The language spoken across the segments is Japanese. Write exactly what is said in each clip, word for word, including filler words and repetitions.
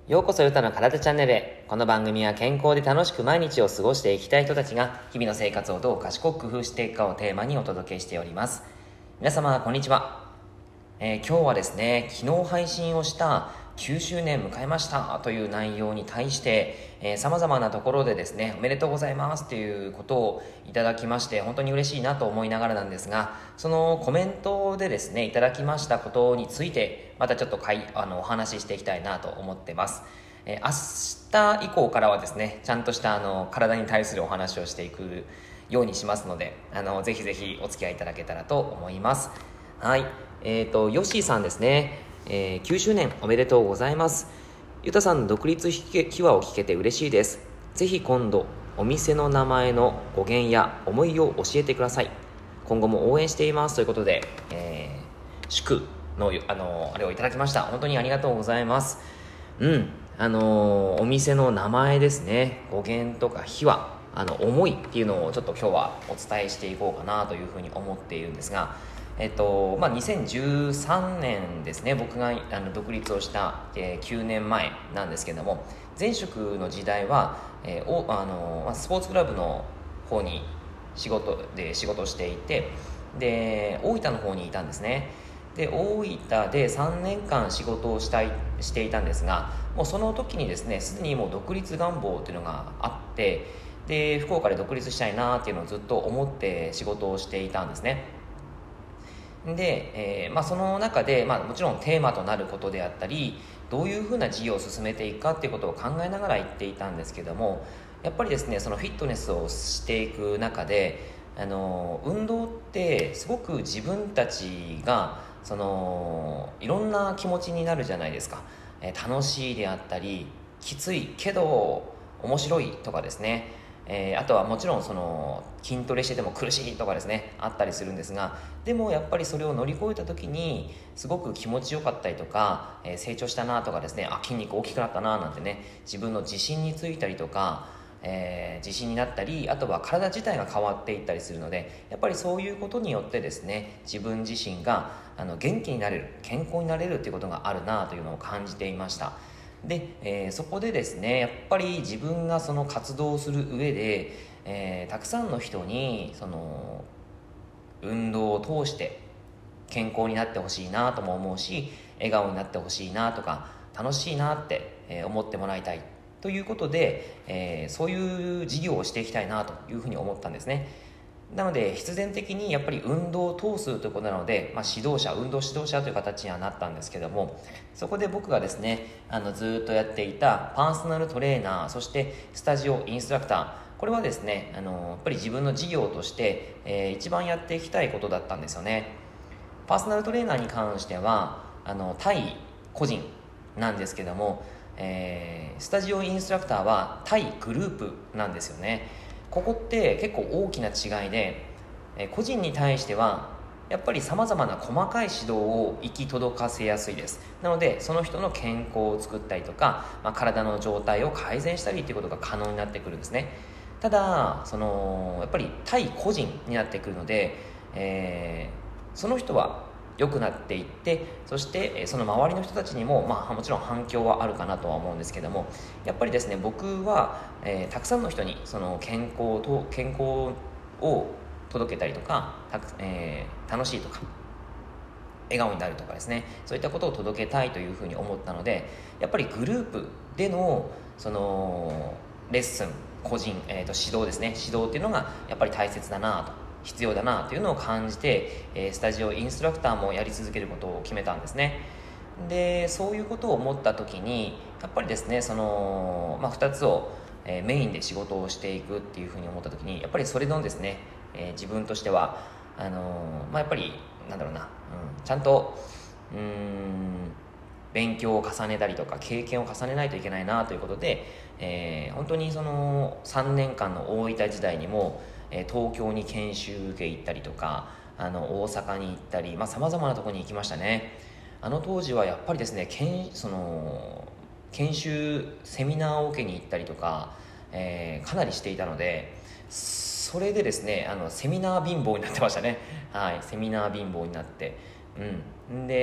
ようこそゆたの体チャンネルへ。この番組は健康で楽しく毎日を過ごしていきたい人たちが日々の生活をどう賢く工夫していくかをテーマにお届けしております。皆様こんにちは。えー、今日はですね、昨日配信をしたきゅうしゅうねん迎えましたという内容に対して、えー、様々なところでですね、おめでとうございますということをいただきまして本当に嬉しいなと思いながらなんですが、そのコメントでですねいただきましたことについてまたちょっとかいあのお話ししていきたいなと思ってます。えー、明日以降からはですねちゃんとしたあの体に対するお話をしていくようにしますので、あのぜひぜひお付き合いいただけたらと思います。はい、えーとヨッシーさんですね、えー、きゅうしゅうねんおめでとうございます。ゆたさんの独立秘話を聞けて嬉しいです。ぜひ今度お店の名前の語源や思いを教えてください。今後も応援していますということで、えー、祝のあのあれをいただきました。本当にありがとうございます。うんあのお店の名前ですね、語源とか秘話、あの思いっていうのをちょっと今日はお伝えしていこうかなというふうに思っているんですが、えっとまあ、にせんじゅうさんねんですね、僕があの独立をした、えー、きゅうねんまえなんですけども、前職の時代は、えー、おあのスポーツクラブの方に仕事で仕事をしていて、で大分の方にいたんですね。で大分でさんねんかん仕事をしたいしていたんですが、もうその時にですねすでにもう独立願望っていうのがあって、で福岡で独立したいなっていうのをずっと思って仕事をしていたんですね。で、えーまあ、その中で、まあ、もちろんテーマとなることであったり、どういうふうな事業を進めていくかっていうことを考えながら行っていたんですけども、やっぱりですねそのフィットネスをしていく中で、あの運動ってすごく自分たちがそのいろんな気持ちになるじゃないですか。えー楽しいであったり、きついけど面白いとかですね、えー、あとはもちろんその筋トレしてても苦しいとかですねあったりするんですが、でもやっぱりそれを乗り越えた時にすごく気持ちよかったりとか、えー、成長したなとかですね、あ筋肉大きくなったななんてね、自分の自信についたりとか、えー、自信になったり、あとは体自体が変わっていったりするので、やっぱりそういうことによってですね自分自身があの元気になれる、健康になれるっていうことがあるなというのを感じていました。で、えー、そこでですねやっぱり自分がその活動する上で、えー、たくさんの人にその運動を通して健康になってほしいなとも思うし、笑顔になってほしいなとか楽しいなって、えー、思ってもらいたいということで、えー、そういう事業をしていきたいなというふうに思ったんですね。なので必然的にやっぱり運動を通すということなので、まあ、指導者運動指導者という形にはなったんですけども、そこで僕がですねあのずっとやっていたパーソナルトレーナー、そしてスタジオインストラクター、これはですねあのやっぱり自分の事業として、えー、一番やっていきたいことだったんですよね。パーソナルトレーナーに関してはあの対個人なんですけども、えー、スタジオインストラクターは対グループなんですよね。ここって結構大きな違いで、えー個人に対してはやっぱりさまざまな細かい指導を行き届かせやすいです。なのでその人の健康を作ったりとか、まあ、体の状態を改善したりということが可能になってくるんですね。ただそのやっぱり対個人になってくるので、えーその人は良くなっていって、そしてその周りの人たちにも、まあ、もちろん反響はあるかなとは思うんですけども、やっぱりですね僕は、えーたくさんの人にその健康と健康を届けたりとか、たくえー楽しいとか笑顔になるとかですね、そういったことを届けたいというふうに思ったので、やっぱりグループでのそのレッスン、個人、えーと指導ですね、指導っていうのがやっぱり大切だなと、必要だなというのを感じて、えースタジオインストラクターもやり続けることを決めたんですね。でそういうことを思った時にやっぱりですねその、まあ、ふたつを、えーメインで仕事をしていくっていうふうに思った時に、やっぱりそれのですね、えー自分としてはあのーまあ、やっぱりなんだろうな、うん、ちゃんとうーん勉強を重ねたりとか経験を重ねないといけないなということで、えー本当にそのさんねんかんの大分時代にも、えー東京に研修受け行ったりとか、あの大阪に行ったりさまざ、まなところに行きましたね。あの当時はやっぱりですね研その研修セミナーを受けに行ったりとか、えーかなりしていたので、それでですねあのセミナー貧乏になってましたね。はい、セミナー貧乏になって、うんで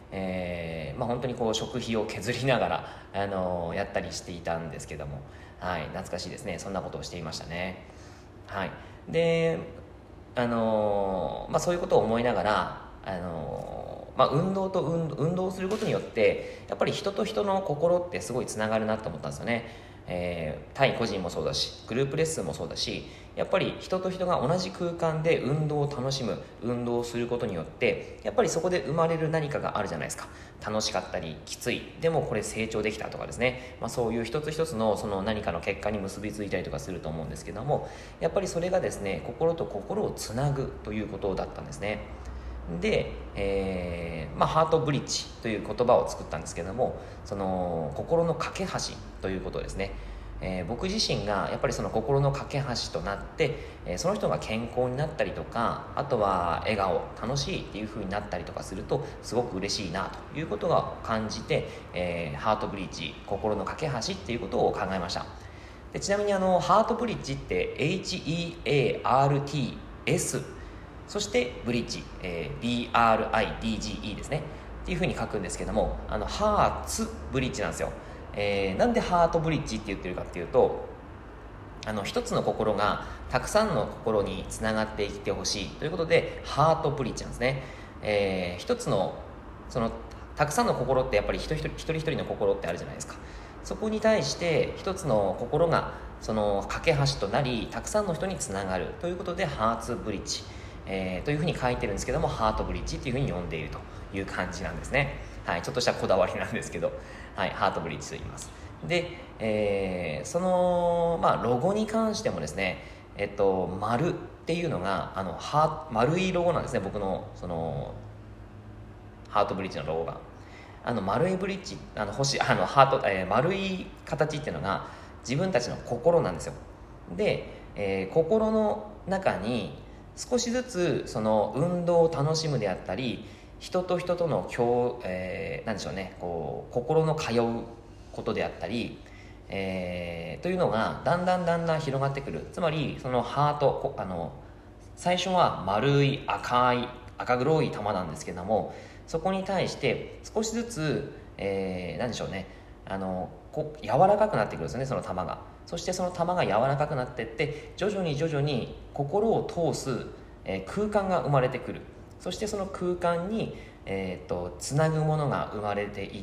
えーまあ、本当にこう食費を削りながら、あのーやったりしていたんですけども、はい、懐かしいですね。そんなことをしていましたね。はい、で、あのーまあ、そういうことを思いながら、あのーまあ、運動と運運動をすることによってやっぱり人と人の心ってすごいつながるなと思ったんですよね。えー、対個人もそうだし、グループレッスンもそうだし、やっぱり人と人が同じ空間で運動を楽しむ、運動をすることによってやっぱりそこで生まれる何かがあるじゃないですか。楽しかったりきつい、でもこれ成長できたとかですね、まあ、そういう一つ一つのその何かの結果に結びついたりとかすると思うんですけども、やっぱりそれがですね、心と心をつなぐということだったんですね。で、えーまあ、ハートブリッジという言葉を作ったんですけども、その心の架け橋ということですね。えー、僕自身がやっぱりその心の架け橋となって、えー、その人が健康になったりとか、あとは笑顔楽しいっていう風になったりとかするとすごく嬉しいなということが感じて、えー、ハートブリッジ、心の架け橋っていうことを考えました。でちなみにあのハートブリッジって エイチイーエーアールティーエス、 そしてブリッジ、えー、ビーアールアイディージーイー ですねっていう風に書くんですけども、あのハーツブリッジなんですよ。えー、なんでハートブリッジって言ってるかっていうと、あの一つの心がたくさんの心につながっていってほしいということでハートブリッジなんですね。えー、一つのそのたくさんの心ってやっぱり一人一人一人一人の心ってあるじゃないですか。そこに対して一つの心がその架け橋となり、たくさんの人につながるということでハーツブリッジ、えー、というふうに書いてるんですけども、ハートブリッジというふうに呼んでいるという感じなんですね。はい、ちょっとしたこだわりなんですけど、はい、ハートブリッジと言います。で、えー、その、まあ、ロゴに関してもですね、えっと、丸っていうのがあのは丸いロゴなんですね。僕のそのハートブリッジのロゴが、あの丸いブリッジ、あの星あのハート、えー、丸い形っていうのが自分たちの心なんですよ。で、えー、心の中に少しずつその運動を楽しむであったり、人と人との共、えー、なんでしょうね、こう心の通うことであったり、えー、というのがだんだんだんだん広がってくる。つまりそのハート、あの最初は丸い赤い赤黒い玉なんですけども、そこに対して少しずつ、えー、なんでしょうね、あのこ柔らかくなってくるんですよね、その玉が。そしてその玉が柔らかくなっていって、徐々に徐々に心を通す、えー、空間が生まれてくる。そしてその空間に、えー、とつなぐものが生まれていって、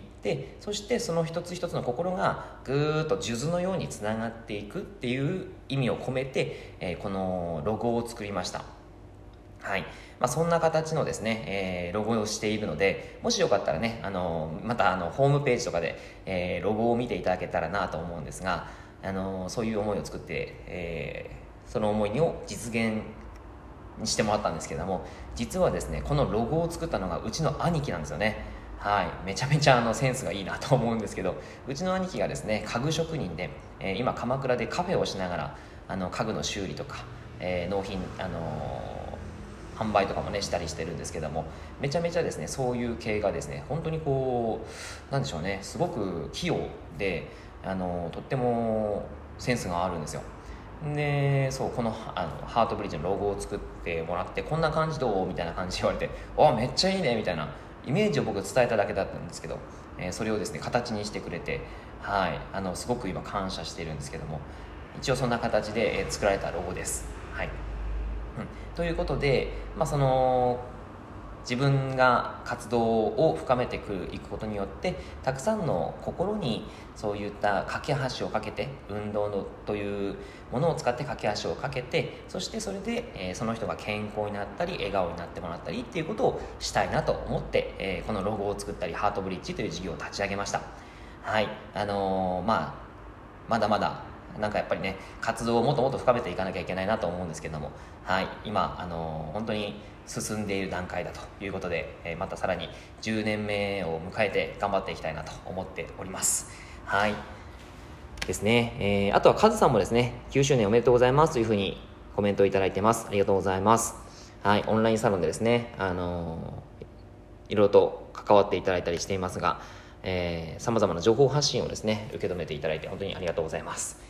そしてその一つ一つの心がぐーっと数珠のようにつながっていくっていう意味を込めて、えー、このロゴを作りました。はい、まあ、そんな形のですね、えー、ロゴをしているので、もしよかったらね、あのまたあのホームページとかで、えー、ロゴを見ていただけたらなと思うんですが、あのそういう思いを作って、えー、その思いを実現にしてもらったんですけども、実はですね、このロゴを作ったのがうちの兄貴なんですよね。はい、めちゃめちゃあのセンスがいいなと思うんですけど、うちの兄貴がですね、家具職人で、えー、今鎌倉でカフェをしながらあの家具の修理とか、えー、納品、あのー販売とかもねしたりしてるんですけども、めちゃめちゃですね、そういう系がですね、本当にこうなんでしょうね、すごく器用で、あのとってもセンスがあるんですよ。で、そうこのあのハートブリッジのロゴを作ってもらって、こんな感じどうみたいな感じで言われて、あめっちゃいいねみたいなイメージを僕伝えただけだったんですけど、えー、それをですね形にしてくれて、はい、あのすごく今感謝しているんですけども、一応そんな形で、えー、作られたロゴです。はい、うん、ということで、まあ、その自分が活動を深めていくことによって、たくさんの心にそういった架け橋をかけて、運動のというものを使って架け橋をかけて、そしてそれで、えー、その人が健康になったり笑顔になってもらったりっていうことをしたいなと思って、えー、このロゴを作ったりハートブリッジという事業を立ち上げました。はい、あのー、まあまだまだなんかやっぱりね、活動をもっともっと深めていかなきゃいけないなと思うんですけども、はい、今、あのー、本当に進んでいる段階だということで、えー、またさらにじゅうねんめを迎えて頑張っていきたいなと思っております。はいですね、えー、あとはカズさんもですね、きゅうしゅうねんおめでとうございますというふうにコメントをいただいてます。ありがとうございます。はい、オンラインサロンでですね、あのー、いろいろと関わっていただいたりしていますが、えー、様々な情報発信をですね受け止めていただいて本当にありがとうございます。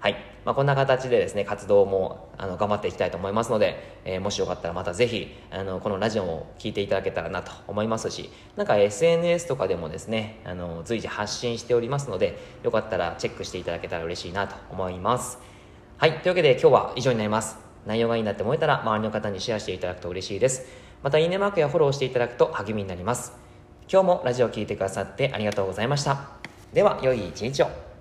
はい。まあ、こんな形でですね、活動もあの頑張っていきたいと思いますので、えー、もしよかったらまたぜひ、あの、このラジオを聞いていただけたらなと思いますし、なんか エスエヌエス とかでもですね、あの、随時発信しておりますので、よかったらチェックしていただけたら嬉しいなと思います。はい。というわけで今日は以上になります。内容がいいなって思えたら、周りの方にシェアしていただくと嬉しいです。また、いいねマークやフォローしていただくと励みになります。今日もラジオを聞いてくださってありがとうございました。では、良い一日を。